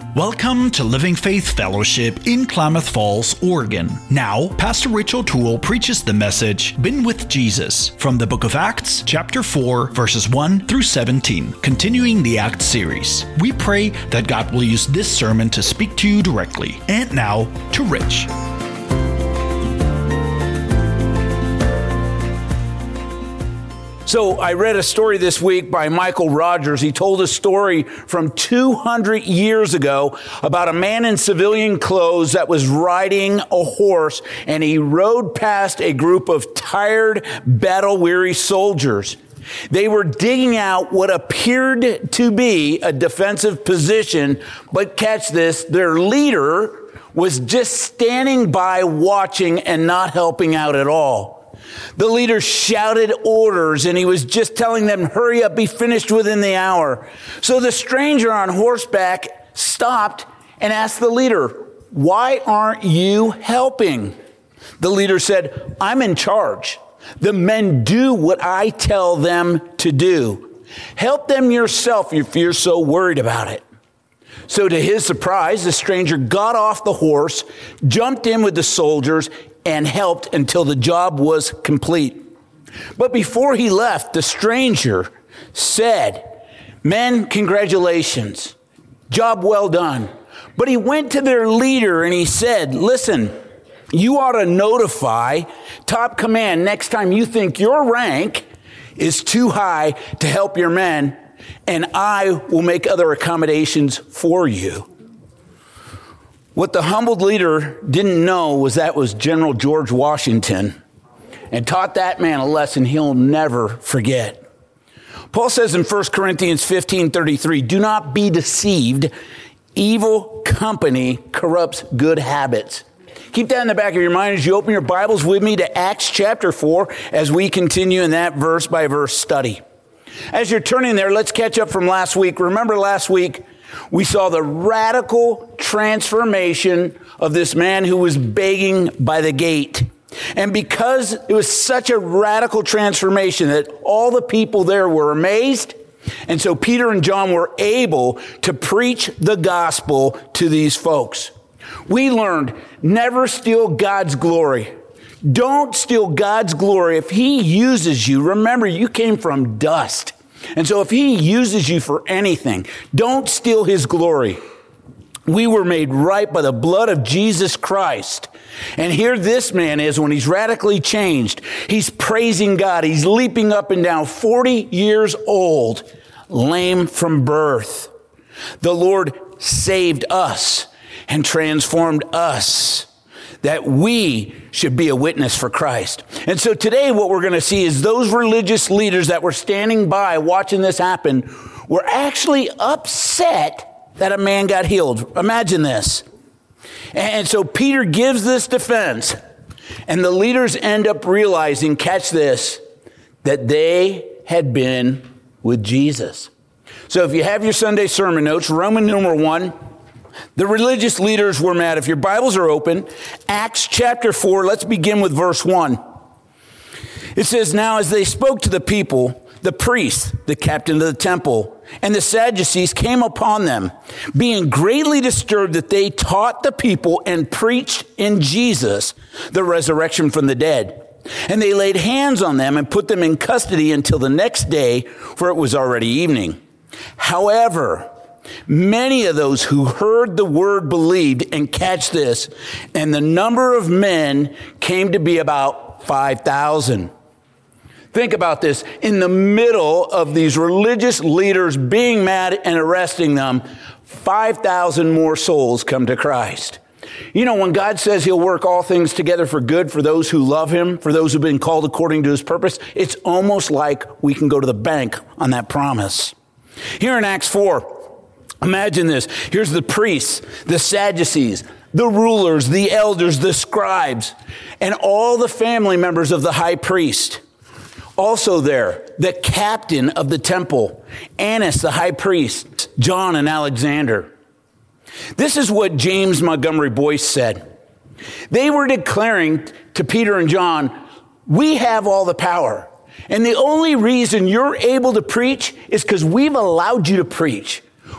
Welcome to Living Faith Fellowship in Klamath Falls, Oregon. Now, Pastor Rich O'Toole preaches the message, Been with Jesus, from the book of Acts, chapter 4, verses 1 through 17, continuing the Acts series. We pray that God will use this sermon to speak to you directly. And now, to Rich. So I read a story this week by Michael Rogers. He told a story from 200 years ago about a man in civilian clothes that was riding a horse, and he rode past a group of tired, battle-weary soldiers. They were digging out what appeared to be a defensive position, but catch this, their leader was just standing by watching and not helping out at all. The leader shouted orders, and he was just telling them, hurry up, be finished within the hour. So the stranger on horseback stopped and asked the leader, why aren't you helping? The leader said, I'm in charge. The men do what I tell them to do. Help them yourself if you're so worried about it. So to his surprise, the stranger got off the horse, jumped in with the soldiers, and helped until the job was complete. But before he left, the stranger said, men, congratulations. Job well done. But he went to their leader and he said, listen, you ought to notify top command next time you think your rank is too high to help your men, and I will make other accommodations for you. What the humbled leader didn't know was that was General George Washington, and taught that man a lesson he'll never forget. Paul says in 1 Corinthians 15:33, do not be deceived. Evil company corrupts good habits. Keep that in the back of your mind as you open your Bibles with me to Acts chapter 4 as we continue in that verse by verse study. As you're turning there, let's catch up from last week. Remember last week, we saw the radical transformation of this man who was begging by the gate. And because it was such a radical transformation that all the people there were amazed, and so Peter and John were able to preach the gospel to these folks. We learned, never steal God's glory. Don't steal God's glory. If he uses you, remember you came from dust. And so if he uses you for anything, don't steal his glory. We were made right by the blood of Jesus Christ. And here this man is when he's radically changed. He's praising God. He's leaping up and down, 40 years old, lame from birth. The Lord saved us and transformed us, that we should be a witness for Christ. And so today what we're going to see is those religious leaders that were standing by watching this happen were actually upset that a man got healed. Imagine this. And so Peter gives this defense, and the leaders end up realizing, catch this, that they had been with Jesus. So if you have your Sunday sermon notes, Roman numeral 1, the religious leaders were mad. If your Bibles are open, Acts chapter 4, let's begin with verse 1. It says, now as they spoke to the people, the priests, the captain of the temple, and the Sadducees came upon them, being greatly disturbed that they taught the people and preached in Jesus the resurrection from the dead. And they laid hands on them and put them in custody until the next day, for it was already evening. However, many of those who heard the word believed, and catch this, and the number of men came to be about 5,000. Think about this. In the middle of these religious leaders being mad and arresting them, 5,000 more souls come to Christ. You know, when God says he'll work all things together for good for those who love him, for those who've been called according to his purpose, it's almost like we can go to the bank on that promise. Here in Acts 4, imagine this. Here's the priests, the Sadducees, the rulers, the elders, the scribes, and all the family members of the high priest. Also there, the captain of the temple, Annas, the high priest, John and Alexander. This is what James Montgomery Boyce said. They were declaring to Peter and John, we have all the power. And the only reason you're able to preach is because we've allowed you to preach.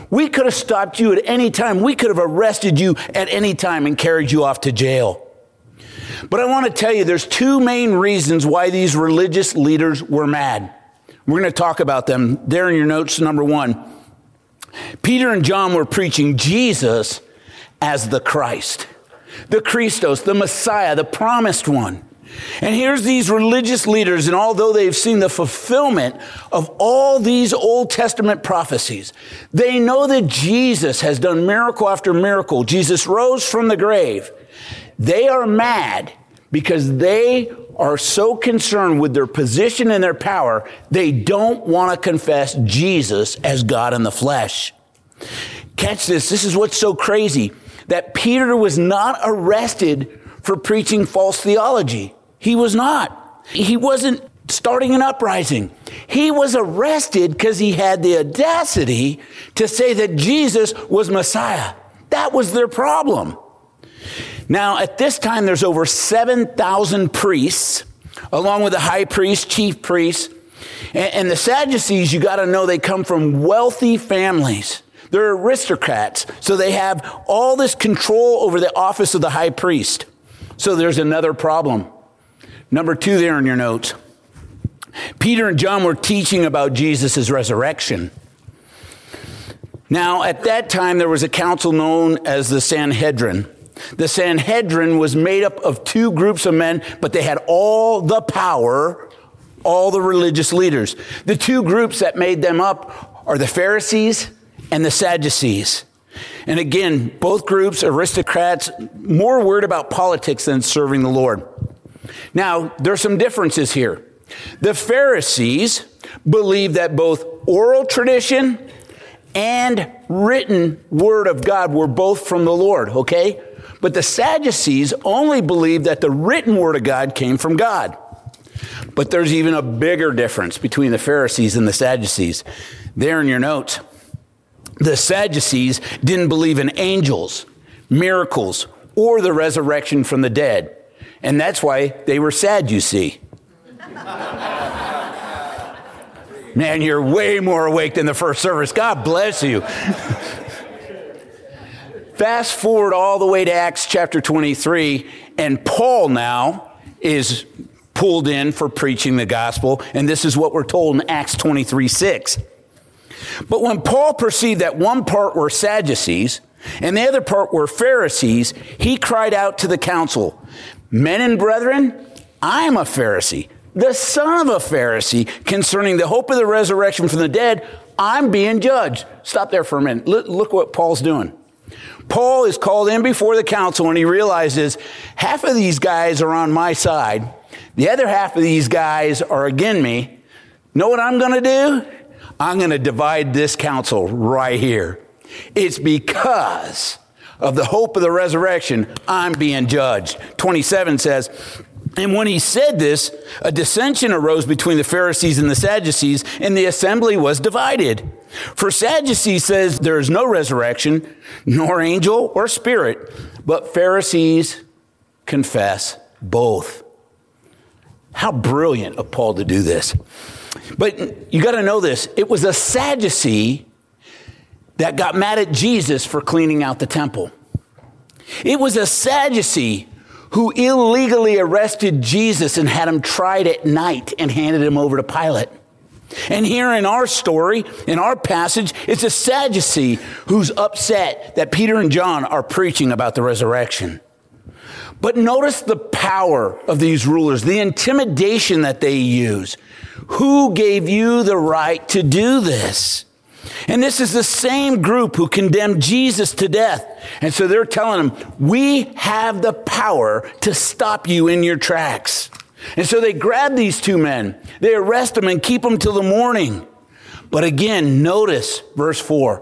We could have stopped you at any time. We could have arrested you at any time and carried you off to jail. But I want to tell you, there's two main reasons why these religious leaders were mad. We're going to talk about them there in your notes. Number one, Peter and John were preaching Jesus as the Christ, the Christos, the Messiah, the promised one. And here's these religious leaders, and although they've seen the fulfillment of all these Old Testament prophecies, they know that Jesus has done miracle after miracle. Jesus rose from the grave. They are mad because they are so concerned with their position and their power, they don't want to confess Jesus as God in the flesh. Catch this. This is what's so crazy, that Peter was not arrested for preaching false theology. He was not. He wasn't starting an uprising. He was arrested because he had the audacity to say that Jesus was Messiah. That was their problem. Now, at this time, there's over 7,000 priests, along with the high priest, chief priests. And the Sadducees, you got to know, they come from wealthy families. They're aristocrats, so they have all this control over the office of the high priest. So there's another problem. Number two there in your notes. Peter and John were teaching about Jesus' resurrection. Now, at that time, there was a council known as the Sanhedrin. The Sanhedrin was made up of two groups of men, but they had all the power, all the religious leaders. The two groups that made them up are the Pharisees and the Sadducees. And again, both groups, aristocrats, more worried about politics than serving the Lord. Now, there's some differences here. The Pharisees believed that both oral tradition and written word of God were both from the Lord, okay? But the Sadducees only believed that the written word of God came from God. But there's even a bigger difference between the Pharisees and the Sadducees. There in your notes, the Sadducees didn't believe in angels, miracles, or the resurrection from the dead. And that's why they were sad, you see. Man, you're way more awake than the first service. God bless you. Fast forward all the way to Acts chapter 23, and Paul now is pulled in for preaching the gospel, and this is what we're told in Acts 23:6. But when Paul perceived that one part were Sadducees and the other part were Pharisees, he cried out to the council, "Men and brethren, I am a Pharisee, the son of a Pharisee. Concerning the hope of the resurrection from the dead, I'm being judged." Stop there for a minute. Look what Paul's doing. Paul is called in before the council, and he realizes half of these guys are on my side. The other half of these guys are against me. Know what I'm going to do? I'm going to divide this council right here. It's because of the hope of the resurrection I'm being judged. 27 says, and when he said this, a dissension arose between the Pharisees and the Sadducees, and the assembly was divided. For Sadducees says there is no resurrection, nor angel or spirit, but Pharisees confess both. How brilliant of Paul to do this. But you got to know this. It was a Sadducee that got mad at Jesus for cleaning out the temple. It was a Sadducee who illegally arrested Jesus and had him tried at night and handed him over to Pilate. And here in our story, in our passage, it's a Sadducee who's upset that Peter and John are preaching about the resurrection. But notice the power of these rulers, the intimidation that they use. Who gave you the right to do this? And this is the same group who condemned Jesus to death. And so they're telling him, we have the power to stop you in your tracks. And so they grab these two men. They arrest them and keep them till the morning. But again, notice verse 4.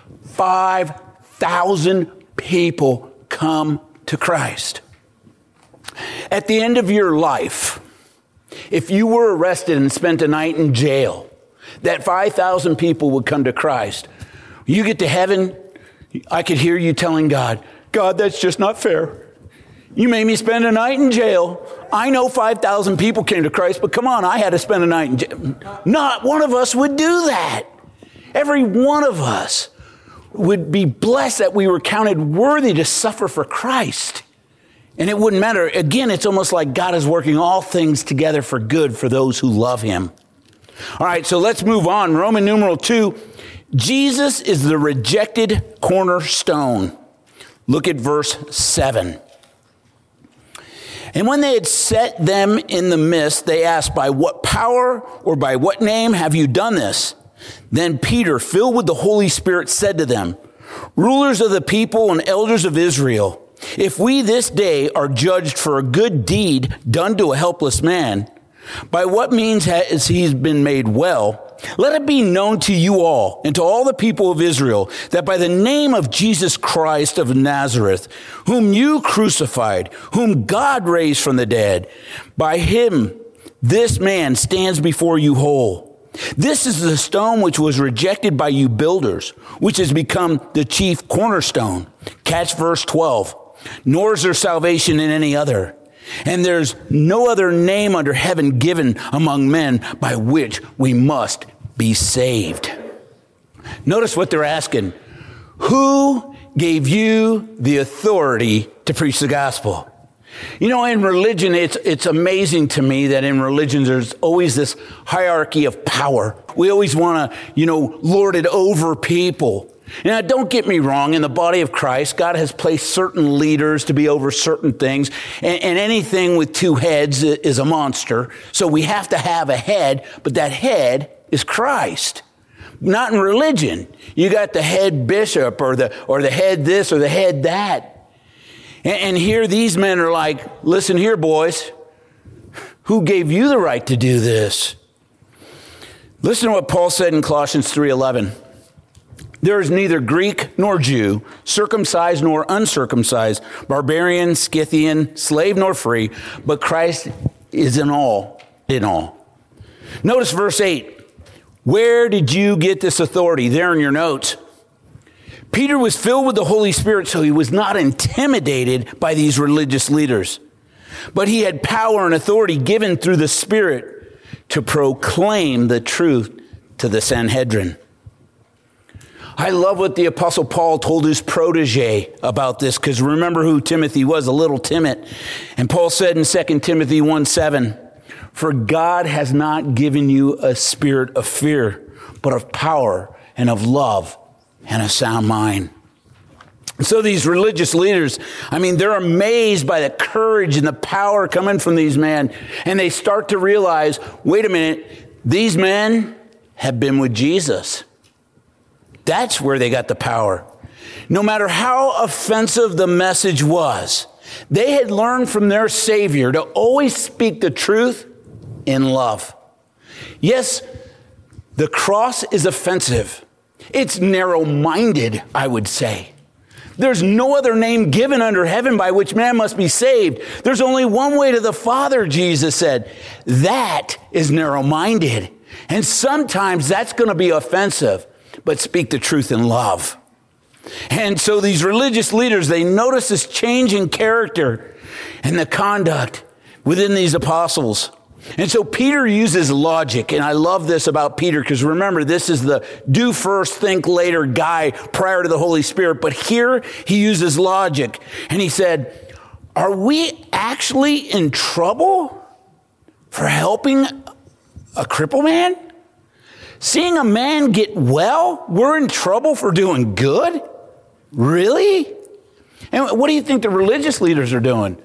5,000 people come to Christ. At the end of your life, if you were arrested and spent a night in jail, that 5,000 people would come to Christ. You get to heaven, I could hear you telling God, God, that's just not fair. You made me spend a night in jail. I know 5,000 people came to Christ, but come on, I had to spend a night in jail. Not one of us would do that. Every one of us would be blessed that we were counted worthy to suffer for Christ. And it wouldn't matter. Again, it's almost like God is working all things together for good for those who love him. All right, so let's move on. Roman numeral 2, Jesus is the rejected cornerstone. Look at verse 7. And when they had set them in the midst, they asked, by what power or by what name have you done this? Then Peter, filled with the Holy Spirit, said to them, rulers of the people and elders of Israel, if we this day are judged for a good deed done to a helpless man, by what means has he been made well? Let it be known to you all and to all the people of Israel that by the name of Jesus Christ of Nazareth, whom you crucified, whom God raised from the dead, by him this man stands before you whole. This is the stone which was rejected by you builders, which has become the chief cornerstone. Catch verse 12. Nor is there salvation in any other. And there's no other name under heaven given among men by which we must be saved. Notice what they're asking. Who gave you the authority to preach the gospel? You know, in religion, it's amazing to me that in religion, there's always this hierarchy of power. We always want to, lord it over people. Now, don't get me wrong. In the body of Christ, God has placed certain leaders to be over certain things. And anything with two heads is a monster. So we have to have a head, but that head is Christ. Not in religion. You got the head bishop or the head this or the head that. And here these men are like, listen here, boys. Who gave you the right to do this? Listen to what Paul said in Colossians 3:11. There is neither Greek nor Jew, circumcised nor uncircumcised, barbarian, Scythian, slave nor free, but Christ is in all. Notice verse 8. Where did you get this authority? There in your notes. Peter was filled with the Holy Spirit, so he was not intimidated by these religious leaders. But he had power and authority given through the Spirit to proclaim the truth to the Sanhedrin. I love what the Apostle Paul told his protege about this, because remember who Timothy was, a little timid. And Paul said in 2 Timothy 1:7, for God has not given you a spirit of fear, but of power and of love and a sound mind. So these religious leaders, they're amazed by the courage and the power coming from these men. And they start to realize, wait a minute, these men have been with Jesus. That's where they got the power. No matter how offensive the message was, they had learned from their Savior to always speak the truth in love. Yes, the cross is offensive. It's narrow-minded, I would say. There's no other name given under heaven by which man must be saved. There's only one way to the Father, Jesus said. That is narrow-minded. And sometimes that's going to be offensive. But speak the truth in love. And so these religious leaders, they notice this change in character and the conduct within these apostles. And so Peter uses logic. And I love this about Peter, because remember, this is the do first, think later guy prior to the Holy Spirit. But here he uses logic. And he said, are we actually in trouble for helping a crippled man? Seeing a man get well, we're in trouble for doing good? Really? And what do you think the religious leaders are doing?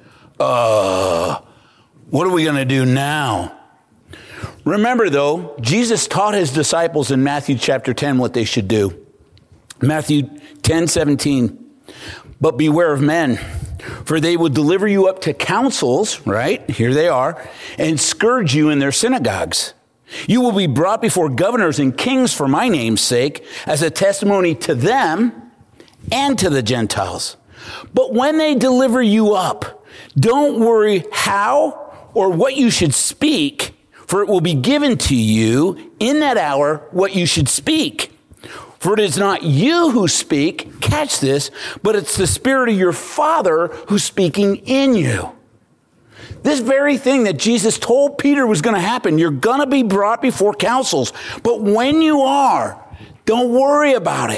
What are we going to do now? Remember, though, Jesus taught his disciples in Matthew chapter 10 what they should do. Matthew 10:17. But beware of men, for they will deliver you up to councils, right? Here they are, and scourge you in their synagogues. You will be brought before governors and kings for my name's sake, as a testimony to them and to the Gentiles. But when they deliver you up, don't worry how or what you should speak, for it will be given to you in that hour what you should speak. For it is not you who speak, catch this, but it's the Spirit of your Father who's speaking in you. This very thing that Jesus told Peter was going to happen. You're going to be brought before councils. But when you are, don't worry about it.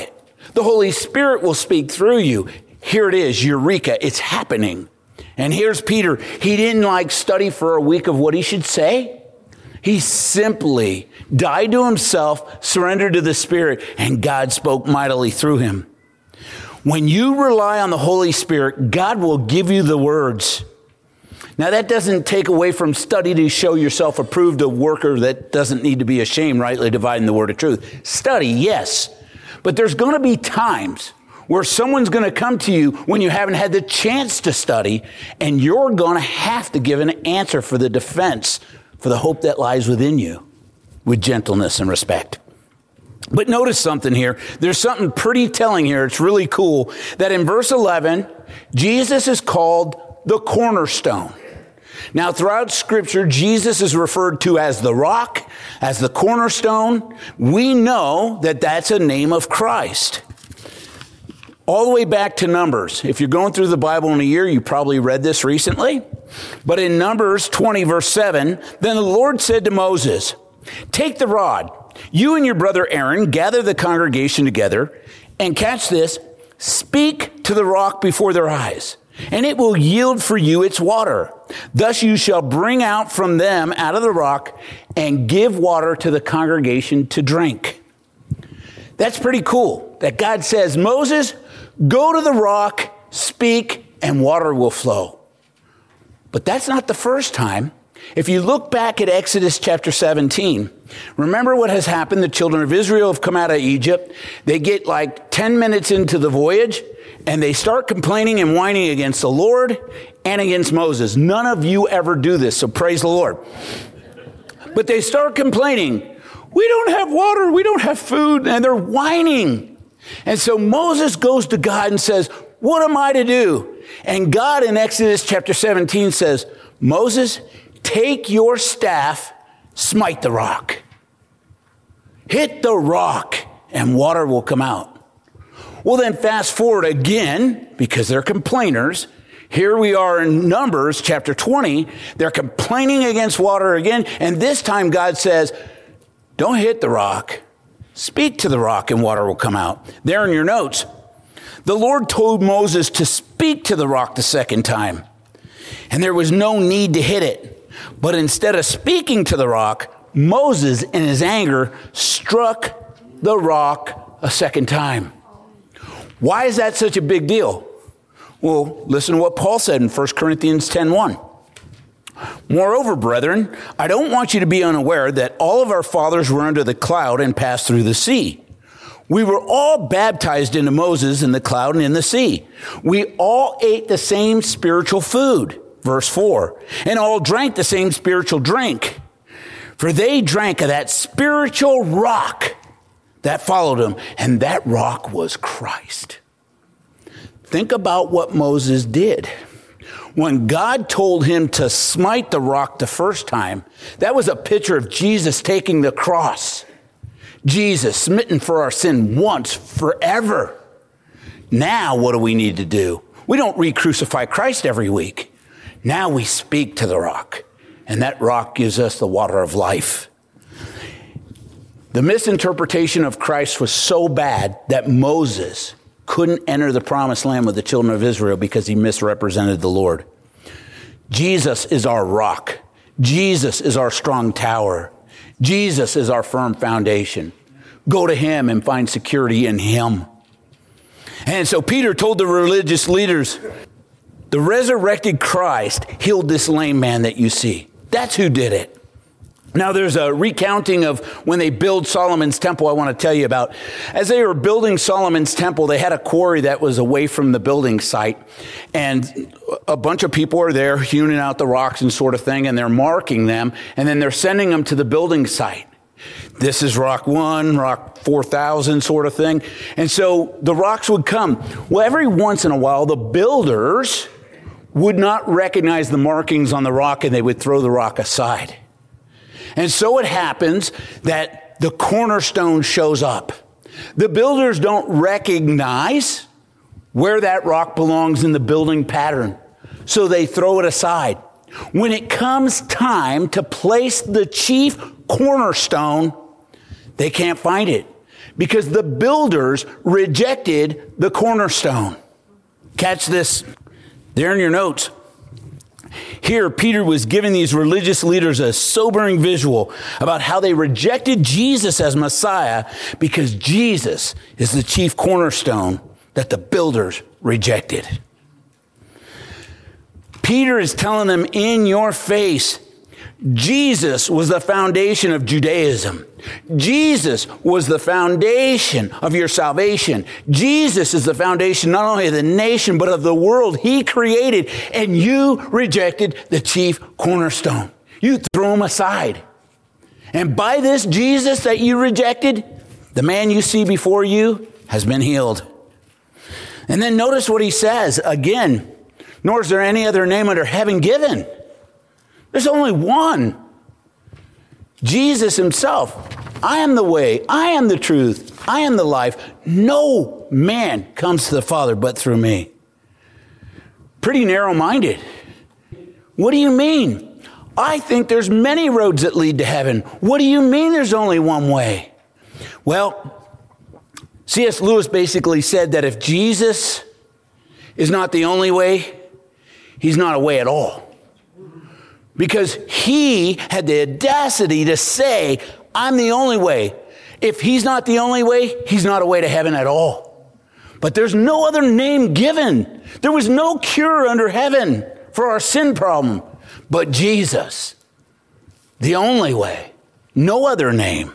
The Holy Spirit will speak through you. Here it is, eureka, it's happening. And here's Peter. He didn't study for a week of what he should say. He simply died to himself, surrendered to the Spirit, and God spoke mightily through him. When you rely on the Holy Spirit, God will give you the words. Now, that doesn't take away from study to show yourself approved, a worker that doesn't need to be ashamed, rightly dividing the word of truth. Study, yes. But there's going to be times where someone's going to come to you when you haven't had the chance to study, and you're going to have to give an answer for the defense, for the hope that lies within you, with gentleness and respect. But notice something here. There's something pretty telling here. It's really cool that in verse 11, Jesus is called the cornerstone. Now, throughout Scripture, Jesus is referred to as the rock, as the cornerstone. We know that that's a name of Christ. All the way back to Numbers. If you're going through the Bible in a year, you probably read this recently. But in Numbers 20, verse 7, then the Lord said to Moses, take the rod, you and your brother Aaron, gather the congregation together, and catch this, speak to the rock before their eyes, and it will yield for you its water. Thus you shall bring out from them out of the rock and give water to the congregation to drink. That's pretty cool that God says, Moses, go to the rock, speak, and water will flow. But that's not the first time. If you look back at Exodus chapter 17, remember what has happened. The children of Israel have come out of Egypt. They get 10 minutes into the voyage, and they start complaining and whining against the Lord and against Moses. None of you ever do this, so praise the Lord. But they start complaining. We don't have water. We don't have food. And they're whining. And so Moses goes to God and says, what am I to do? And God in Exodus chapter 17 says, Moses, take your staff, smite the rock. Hit the rock and water will come out. Well, then fast forward again, because they're complainers. Here we are in Numbers chapter 20. They're complaining against water again. And this time God says, don't hit the rock. Speak to the rock and water will come out. There in your notes, the Lord told Moses to speak to the rock the second time. And there was no need to hit it. But instead of speaking to the rock, Moses, in his anger, struck the rock a second time. Why is that such a big deal? Well, listen to what Paul said in 1 Corinthians 10:1. Moreover, brethren, I don't want you to be unaware that all of our fathers were under the cloud and passed through the sea. We were all baptized into Moses in the cloud and in the sea. We all ate the same spiritual food. Verse 4, and all drank the same spiritual drink, for they drank of that spiritual rock that followed them, and that rock was Christ. Think about what Moses did. When God told him to smite the rock the first time, that was a picture of Jesus taking the cross. Jesus smitten for our sin once, forever. Now what do we need to do? We don't re-crucify Christ every week. Now we speak to the rock, and that rock gives us the water of life. The misinterpretation of Christ was so bad that Moses couldn't enter the promised land with the children of Israel because he misrepresented the Lord. Jesus is our rock. Jesus is our strong tower. Jesus is our firm foundation. Go to him and find security in him. And so Peter told the religious leaders, the resurrected Christ healed this lame man that you see. That's who did it. Now, there's a recounting of when they build Solomon's temple I want to tell you about. As they were building Solomon's temple, they had a quarry that was away from the building site. And a bunch of people are there hewing out the rocks and sort of thing, and they're marking them, and then they're sending them to the building site. This is rock 1, rock 4,000 sort of thing. And so the rocks would come. Well, every once in a while, the builders would not recognize the markings on the rock, and they would throw the rock aside. And so it happens that the cornerstone shows up. The builders don't recognize where that rock belongs in the building pattern, so they throw it aside. When it comes time to place the chief cornerstone, they can't find it because the builders rejected the cornerstone. Catch this there in your notes. Here, Peter was giving these religious leaders a sobering visual about how they rejected Jesus as Messiah because Jesus is the chief cornerstone that the builders rejected. Peter is telling them in your face, Jesus was the foundation of Judaism. Jesus was the foundation of your salvation. Jesus is the foundation not only of the nation, but of the world he created. And you rejected the chief cornerstone. You threw him aside. And by this Jesus that you rejected, the man you see before you has been healed. And then notice what he says again. Nor is there any other name under heaven given. There's only one. Jesus himself. I am the way. I am the truth. I am the life. No man comes to the Father but through me. Pretty narrow-minded. What do you mean? I think there's many roads that lead to heaven. What do you mean there's only one way? Well, C.S. Lewis basically said that if Jesus is not the only way, he's not a way at all. Because he had the audacity to say, I'm the only way. If he's not the only way, he's not a way to heaven at all. But there's no other name given. There was no cure under heaven for our sin problem but Jesus. The only way. No other name.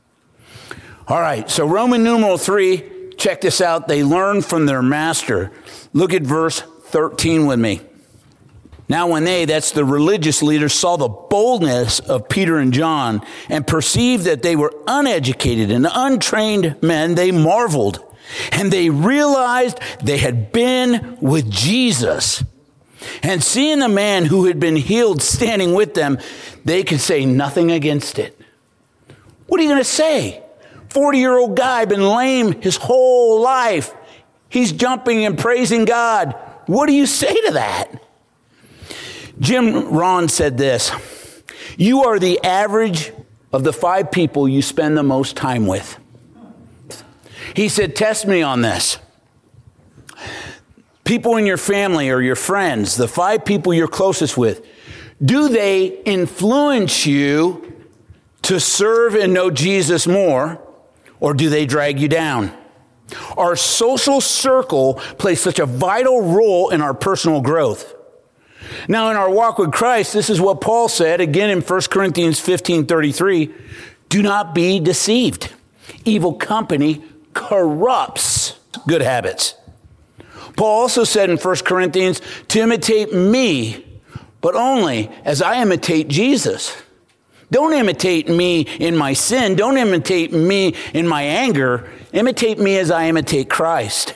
All right, so Roman numeral 3, check this out. They learned from their master. Look at verse 13 with me. Now when they, that's the religious leaders, saw the boldness of Peter and John and perceived that they were uneducated and untrained men, they marveled. And they realized they had been with Jesus. And seeing the man who had been healed standing with them, they could say nothing against it. What are you going to say? 40-year-old guy, been lame his whole life. He's jumping and praising God. What do you say to that? Jim Rohn said this, you are the average of the 5 people you spend the most time with. He said, test me on this. People in your family or your friends, the 5 people you're closest with, do they influence you to serve and know Jesus more, or do they drag you down? Our social circle plays such a vital role in our personal growth. Now, in our walk with Christ, this is what Paul said, again in 1 Corinthians 15:33, do not be deceived. Evil company corrupts good habits. Paul also said in 1 Corinthians to imitate me, but only as I imitate Jesus. Don't imitate me in my sin. Don't imitate me in my anger. Imitate me as I imitate Christ.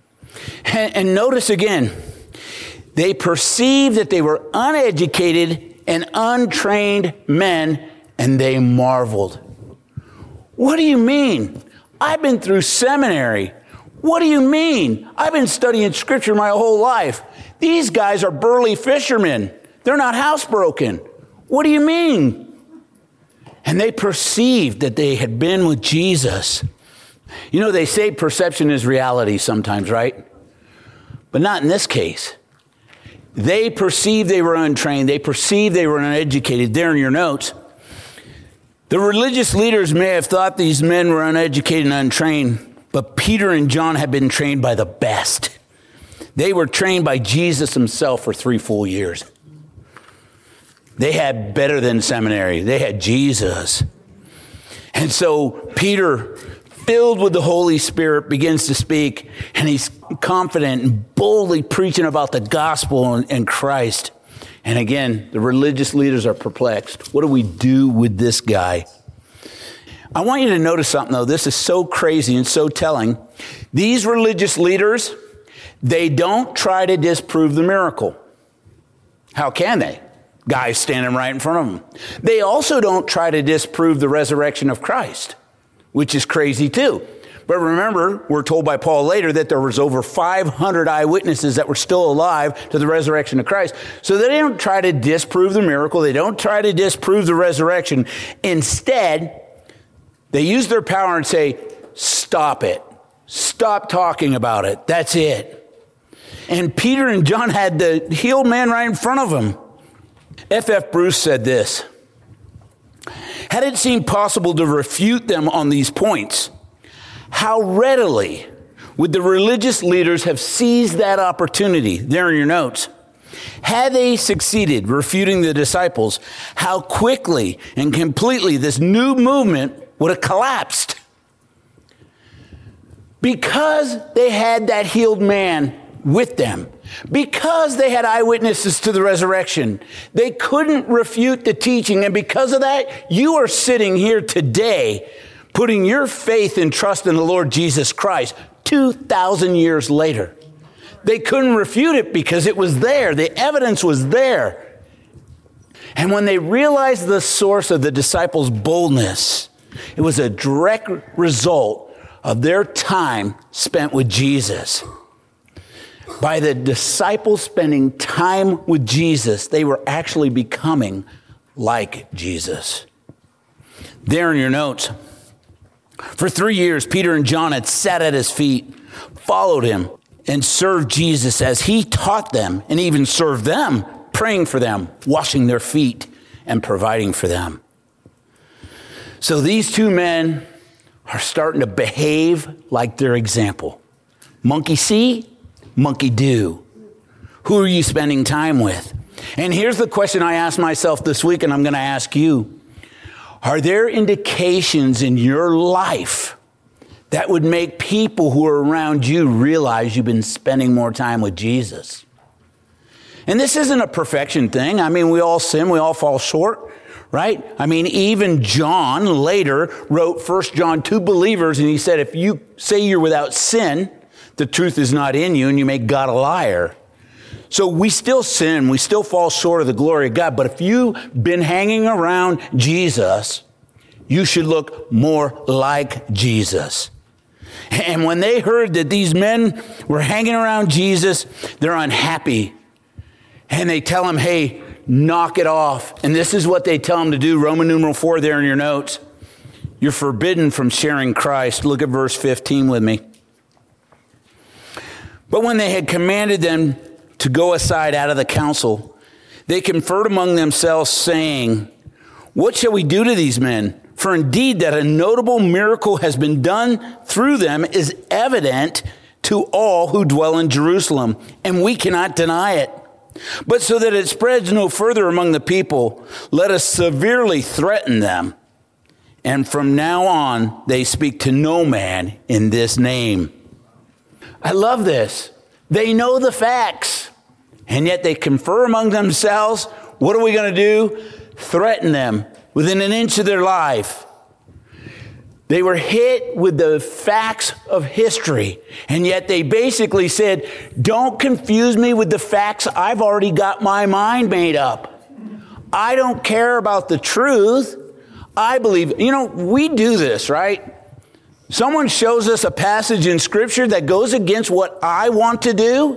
And notice again, they perceived that they were uneducated and untrained men, and they marveled. What do you mean? I've been through seminary. What do you mean? I've been studying scripture my whole life. These guys are burly fishermen. They're not housebroken. What do you mean? And they perceived that they had been with Jesus. You know, they say perception is reality sometimes, right? But not in this case. They perceived they were untrained. They perceived they were uneducated. There in your notes. The religious leaders may have thought these men were uneducated and untrained, but Peter and John had been trained by the best. They were trained by Jesus himself for 3 full years. They had better than seminary. They had Jesus. And so Peter, filled with the Holy Spirit, begins to speak, and he's confident and boldly preaching about the gospel and Christ. And again, the religious leaders are perplexed. What do we do with this guy? I want you to notice something, though. This is so crazy and so telling. These religious leaders, they don't try to disprove the miracle. How can they? Guys standing right in front of them. They also don't try to disprove the resurrection of Christ, which is crazy too. But remember, we're told by Paul later that there was over 500 eyewitnesses that were still alive to the resurrection of Christ. So they don't try to disprove the miracle. They don't try to disprove the resurrection. Instead, they use their power and say, stop it. Stop talking about it. That's it. And Peter and John had the healed man right in front of them. F.F. Bruce said this: had it seemed possible to refute them on these points, how readily would the religious leaders have seized that opportunity? There in your notes. Had they succeeded refuting the disciples, how quickly and completely this new movement would have collapsed. Because they had that healed man with them, because they had eyewitnesses to the resurrection, they couldn't refute the teaching. And because of that, you are sitting here today putting your faith and trust in the Lord Jesus Christ 2,000 years later. They couldn't refute it because it was there. The evidence was there. And when they realized the source of the disciples' boldness, it was a direct result of their time spent with Jesus. By the disciples spending time with Jesus, they were actually becoming like Jesus. There in your notes. For 3 years, Peter and John had sat at his feet, followed him, and served Jesus as he taught them, and even served them, praying for them, washing their feet, and providing for them. So these two men are starting to behave like their example. Monkey see, monkey do. Who are you spending time with? And here's the question I asked myself this week, and I'm going to ask you. Are there indications in your life that would make people who are around you realize you've been spending more time with Jesus? And this isn't a perfection thing. I mean, we all sin, we all fall short, right? I mean, even John later wrote 1 John to believers, and he said, if you say you're without sin, the truth is not in you, and you make God a liar. So we still sin, we still fall short of the glory of God. But if you've been hanging around Jesus, you should look more like Jesus. And when they heard that these men were hanging around Jesus, they're unhappy. And they tell him, hey, knock it off. And this is what they tell him to do. Roman numeral 4 there in your notes. You're forbidden from sharing Christ. Look at verse 15 with me. But when they had commanded them to go aside out of the council, they conferred among themselves, saying, what shall we do to these men? For indeed that a notable miracle has been done through them is evident to all who dwell in Jerusalem, and we cannot deny it. But so that it spreads no further among the people, let us severely threaten them. And from now on, they speak to no man in this name. I love this. They know the facts, and yet they confer among themselves. What are we going to do? Threaten them within an inch of their life. They were hit with the facts of history, and yet they basically said, don't confuse me with the facts. I've already got my mind made up. I don't care about the truth. I believe, we do this, right? Someone shows us a passage in Scripture that goes against what I want to do.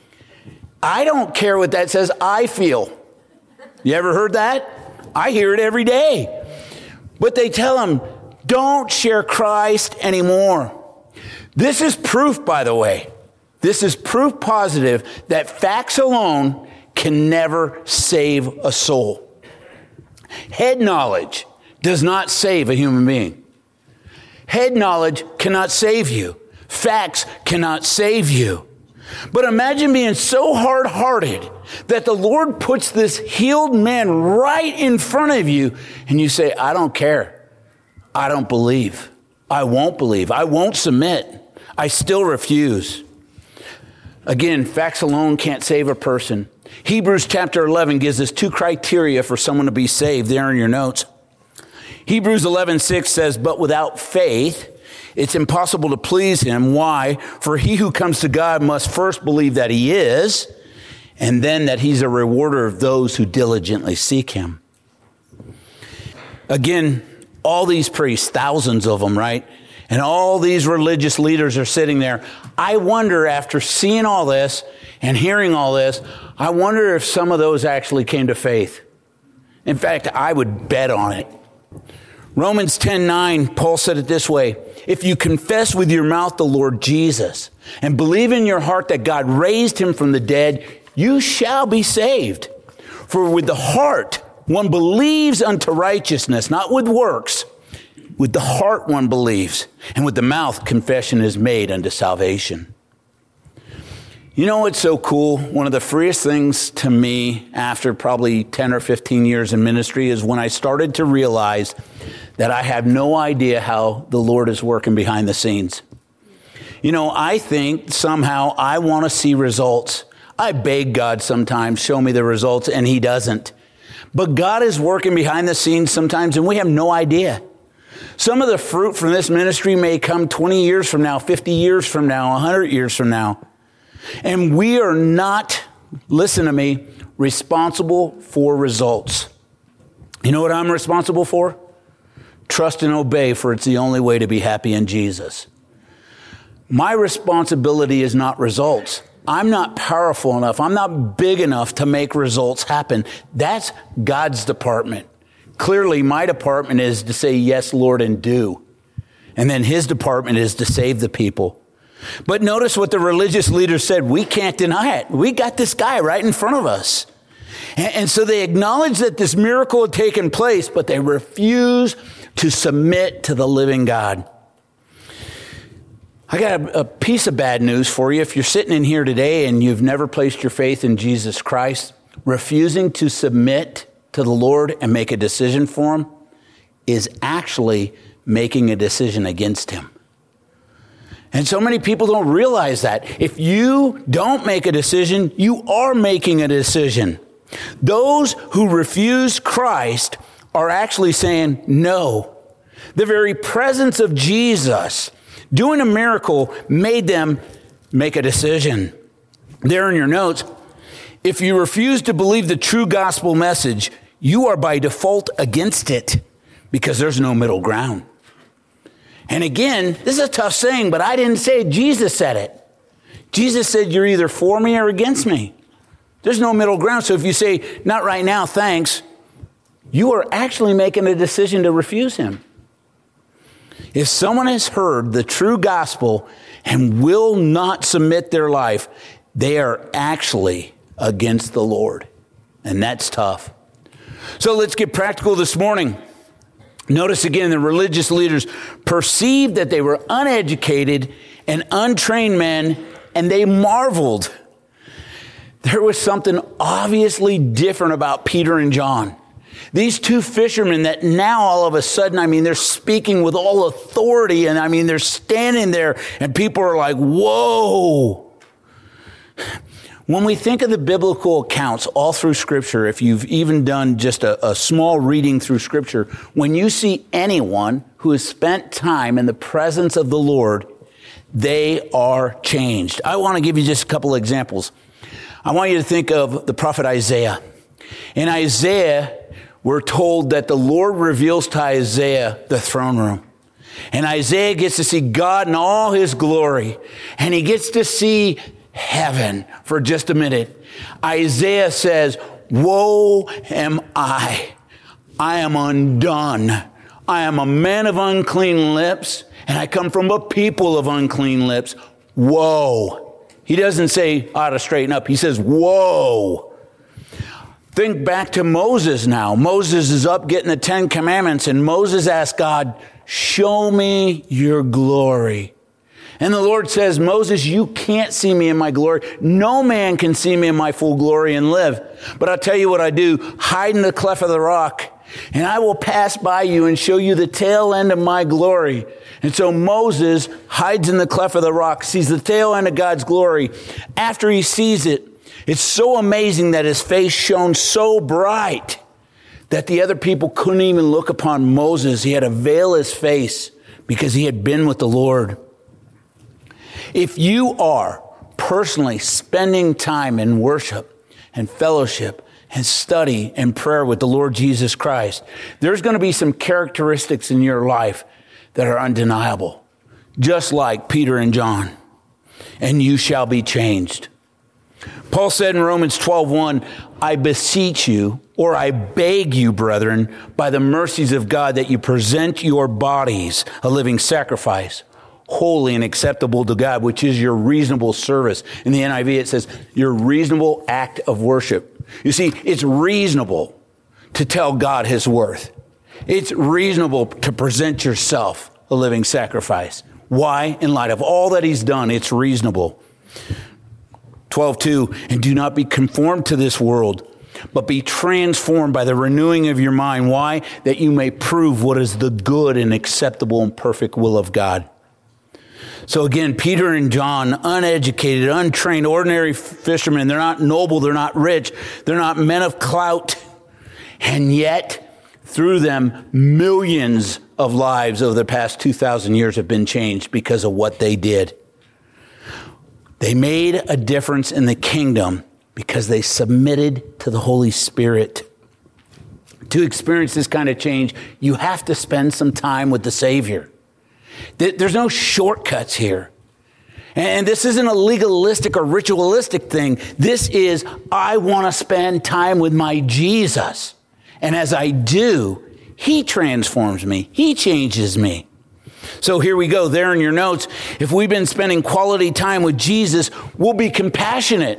I don't care what that says. I feel. You ever heard that? I hear it every day. But they tell them, don't share Christ anymore. This is proof, by the way. This is proof positive that facts alone can never save a soul. Head knowledge does not save a human being. Head knowledge cannot save you. Facts cannot save you. But imagine being so hard-hearted that the Lord puts this healed man right in front of you, and you say, I don't care. I don't believe. I won't believe. I won't submit. I still refuse. Again, facts alone can't save a person. Hebrews chapter 11 gives us 2 criteria for someone to be saved there in your notes. Hebrews 11:6 says, but without faith, it's impossible to please him. Why? For he who comes to God must first believe that he is, and then that he's a rewarder of those who diligently seek him. Again, all these priests, thousands of them, right? And all these religious leaders are sitting there. I wonder, after seeing all this and hearing all this, I wonder if some of those actually came to faith. In fact, I would bet on it. Romans 10:9, Paul said it this way: if you confess with your mouth the Lord Jesus and believe in your heart that God raised him from the dead, you shall be saved. For with the heart one believes unto righteousness, not with works. With the heart one believes, and with the mouth confession is made unto salvation. You know what's so cool? One of the freest things to me after probably 10 or 15 years in ministry is when I started to realize that I have no idea how the Lord is working behind the scenes. You know, I think somehow I want to see results. I beg God sometimes, show me the results, and he doesn't. But God is working behind the scenes sometimes, and we have no idea. Some of the fruit from this ministry may come 20 years from now, 50 years from now, 100 years from now. And we are not, listen to me, responsible for results. You know what I'm responsible for? Trust and obey, for it's the only way to be happy in Jesus. My responsibility is not results. I'm not powerful enough. I'm not big enough to make results happen. That's God's department. Clearly, my department is to say, yes, Lord, and do. And then his department is to save the people. But notice what the religious leaders said. We can't deny it. We got this guy right in front of us. And so they acknowledge that this miracle had taken place, but they refuse to submit to the living God. I got a piece of bad news for you. If you're sitting in here today and you've never placed your faith in Jesus Christ, refusing to submit to the Lord and make a decision for him is actually making a decision against him. And so many people don't realize that. If you don't make a decision, you are making a decision. Those who refuse Christ are actually saying no. The very presence of Jesus doing a miracle made them make a decision. There in your notes, if you refuse to believe the true gospel message, you are by default against it because there's no middle ground. And again, this is a tough saying, but I didn't say it. Jesus said it. Jesus said, you're either for me or against me. There's no middle ground. So if you say, not right now, thanks, you are actually making a decision to refuse him. If someone has heard the true gospel and will not submit their life, they are actually against the Lord. And that's tough. So let's get practical this morning. Notice again, the religious leaders perceived that they were uneducated and untrained men, and they marveled. There was something obviously different about Peter and John. These two fishermen that now all of a sudden, they're speaking with all authority, and they're standing there, and people are like, whoa. When we think of the biblical accounts all through Scripture, if you've even done just a small reading through Scripture, when you see anyone who has spent time in the presence of the Lord, they are changed. I want to give you just a couple of examples. I want you to think of the prophet Isaiah. In Isaiah, we're told that the Lord reveals to Isaiah the throne room. And Isaiah gets to see God in all his glory. And he gets to see heaven for just a minute. Isaiah says, woe am I. I am undone. I am a man of unclean lips, and I come from a people of unclean lips. Woe. He doesn't say, I ought to straighten up. He says, whoa. Think back to Moses now. Moses is up getting the 10 Commandments, and Moses asked God, show me your glory. And the Lord says, Moses, you can't see me in my glory. No man can see me in my full glory and live. But I'll tell you what I do. Hide in the cleft of the rock, and I will pass by you and show you the tail end of my glory. And so Moses hides in the cleft of the rock, sees the tail end of God's glory. After he sees it, it's so amazing that his face shone so bright that the other people couldn't even look upon Moses. He had to veil his face because he had been with the Lord. If you are personally spending time in worship and fellowship and study and prayer with the Lord Jesus Christ, there's going to be some characteristics in your life that are undeniable, just like Peter and John, and you shall be changed. Paul said in Romans 12:1, I beseech you, or I beg you, brethren, by the mercies of God, that you present your bodies a living sacrifice, holy and acceptable to God, which is your reasonable service. In the NIV, it says your reasonable act of worship. You see, it's reasonable to tell God his worth. It's reasonable to present yourself a living sacrifice. Why? In light of all that he's done, it's reasonable. 12:2, and do not be conformed to this world, but be transformed by the renewing of your mind. Why? That you may prove what is the good and acceptable and perfect will of God. So again, Peter and John, uneducated, untrained, ordinary fishermen. They're not noble. They're not rich. They're not men of clout. And yet, through them, millions of lives over the past 2,000 years have been changed because of what they did. They made a difference in the kingdom because they submitted to the Holy Spirit. To experience this kind of change, you have to spend some time with the Savior. There's no shortcuts here. And this isn't a legalistic or ritualistic thing. This is, I want to spend time with my Jesus. And as I do, he transforms me. He changes me. So here we go, there in your notes. If we've been spending quality time with Jesus, we'll be compassionate.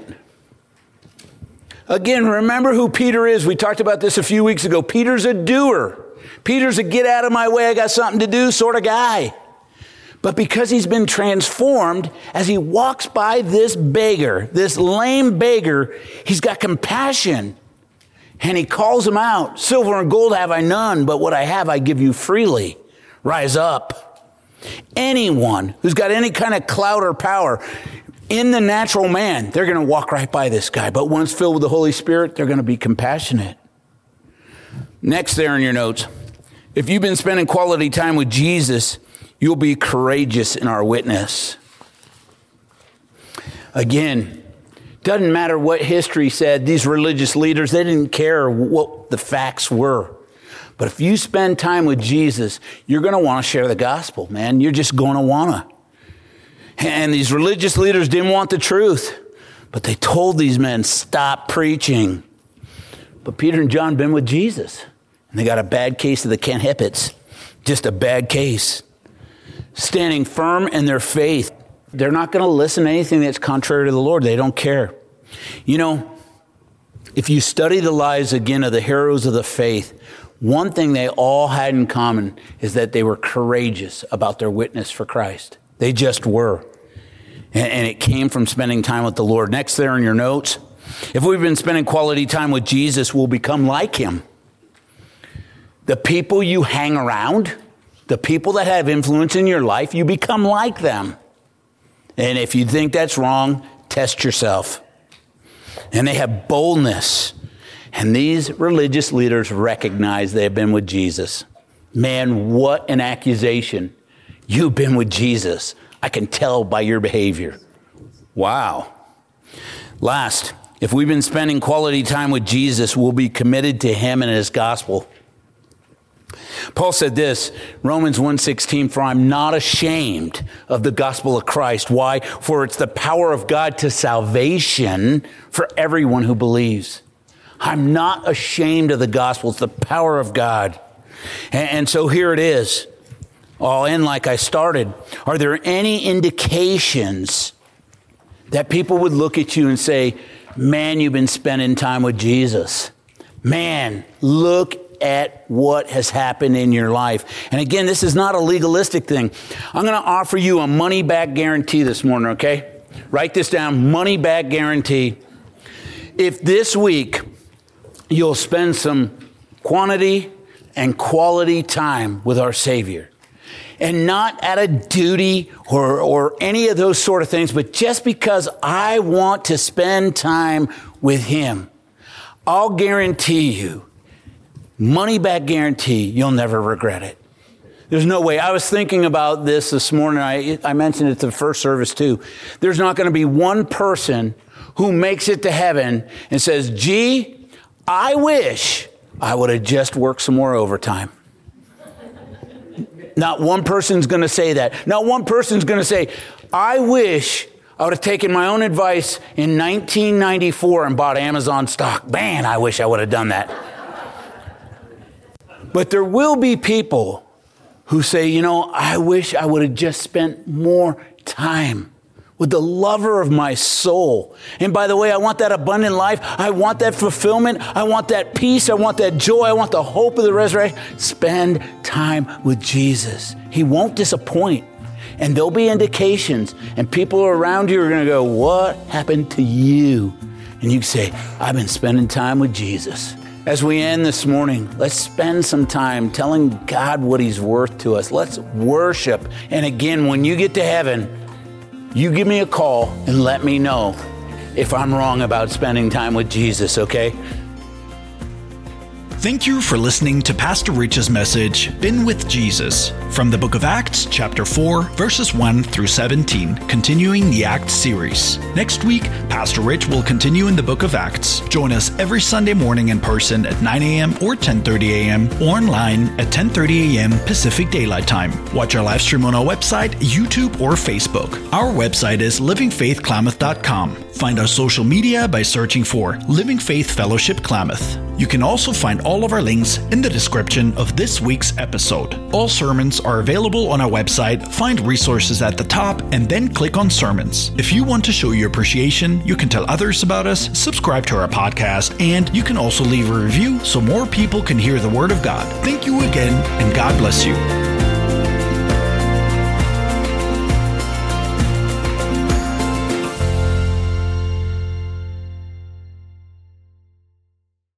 Again, remember who Peter is. We talked about this a few weeks ago. Peter's a doer. Peter's a get out of my way, I got something to do sort of guy. But because he's been transformed, as he walks by this beggar, this lame beggar, he's got compassion. And he calls him out. Silver and gold have I none, but what I have I give you freely. Rise up. Anyone who's got any kind of clout or power in the natural man, they're going to walk right by this guy. But once filled with the Holy Spirit, they're going to be compassionate. Next there in your notes, if you've been spending quality time with Jesus, you'll be courageous in our witness. Again, doesn't matter what history said. These religious leaders, they didn't care what the facts were. But if you spend time with Jesus, you're going to want to share the gospel, man. You're just going to want to. And these religious leaders didn't want the truth, but they told these men, stop preaching. But Peter and John been with Jesus, and they got a bad case of the Canhipits. Just a bad case. Standing firm in their faith. They're not going to listen to anything that's contrary to the Lord. They don't care. You know, if you study the lives again of the heroes of the faith, one thing they all had in common is that they were courageous about their witness for Christ. They just were. And it came from spending time with the Lord. Next there in your notes, if we've been spending quality time with Jesus, we'll become like him. The people you hang around, the people that have influence in your life, you become like them. And if you think that's wrong, test yourself. And they have boldness. And these religious leaders recognize they have been with Jesus. Man, what an accusation. You've been with Jesus. I can tell by your behavior. Wow. Last, if we've been spending quality time with Jesus, we'll be committed to him and his gospel. Paul said this, Romans 1:16, for I'm not ashamed of the gospel of Christ. Why? For it's the power of God to salvation for everyone who believes. I'm not ashamed of the gospel. It's the power of God. And so here it is. I'll end like I started. Are there any indications that people would look at you and say, man, you've been spending time with Jesus. Man, look at what has happened in your life. And again, this is not a legalistic thing. I'm going to offer you a money-back guarantee this morning, okay? Write this down, money-back guarantee. If this week you'll spend some quantity and quality time with our Savior, and not out of duty or any of those sort of things, but just because I want to spend time with him, I'll guarantee you, money back guarantee, you'll never regret it. There's no way. I was thinking about this morning. I mentioned it to the first service too. There's not going to be one person who makes it to heaven and says, gee, I wish I would have just worked some more overtime. Not one person's going to say that. Not one person's going to say, I wish I would have taken my own advice in 1994 and bought Amazon stock. Man, I wish I would have done that. But there will be people who say, I wish I would have just spent more time with the lover of my soul. And by the way, I want that abundant life. I want that fulfillment. I want that peace. I want that joy. I want the hope of the resurrection. Spend time with Jesus. He won't disappoint. And there'll be indications, and people around you are going to go, what happened to you? And you can say, I've been spending time with Jesus. As we end this morning, let's spend some time telling God what he's worth to us. Let's worship. And again, when you get to heaven, you give me a call and let me know if I'm wrong about spending time with Jesus, okay? Thank you for listening to Pastor Rich's message, Been with Jesus, from the book of Acts, chapter 4, verses 1 through 17, continuing the Acts series. Next week, Pastor Rich will continue in the book of Acts. Join us every Sunday morning in person at 9 a.m. or 10:30 a.m. or online at 10:30 a.m. Pacific Daylight Time. Watch our live stream on our website, YouTube, or Facebook. Our website is livingfaithklamath.com. Find our social media by searching for Living Faith Fellowship Klamath. You can also find all of our links in the description of this week's episode. All sermons are available on our website. Find resources at the top and then click on sermons. If you want to show your appreciation, you can tell others about us, subscribe to our podcast, and you can also leave a review so more people can hear the Word of God. Thank you again, and God bless you.